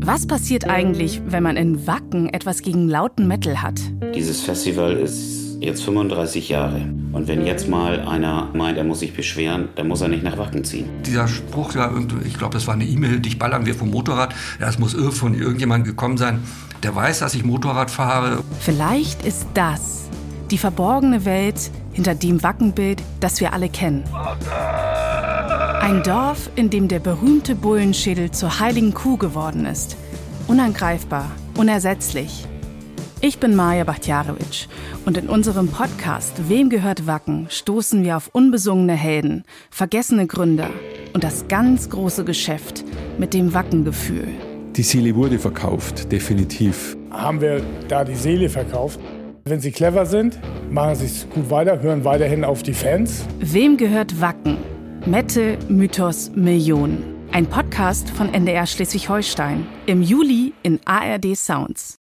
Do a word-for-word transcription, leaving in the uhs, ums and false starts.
Was passiert eigentlich, wenn man in Wacken etwas gegen lauten Metal hat? Dieses Festival ist jetzt fünfunddreißig Jahre. Und wenn jetzt mal einer meint, er muss sich beschweren, dann muss er nicht nach Wacken ziehen. Dieser Spruch, ja, ich glaube, das war eine E-Mail, dich ballern wir vom Motorrad. Ja, es muss von irgendjemandem gekommen sein, der weiß, dass ich Motorrad fahre. Vielleicht ist das die verborgene Welt hinter dem Wackenbild, das wir alle kennen. Ein Dorf, in dem der berühmte Bullenschädel zur heiligen Kuh geworden ist. Unangreifbar, unersetzlich. Ich bin Maja Bachtjarewitsch und in unserem Podcast Wem gehört Wacken stoßen wir auf unbesungene Helden, vergessene Gründer und das ganz große Geschäft mit dem Wackengefühl. Die Seele wurde verkauft, definitiv. Haben wir da die Seele verkauft? Wenn sie clever sind, machen sie es gut weiter, hören weiterhin auf die Fans. Wem gehört Wacken? Metal, Mythos, Millionen. Ein Podcast von N D R Schleswig-Holstein. Im Juli in A R D Sounds.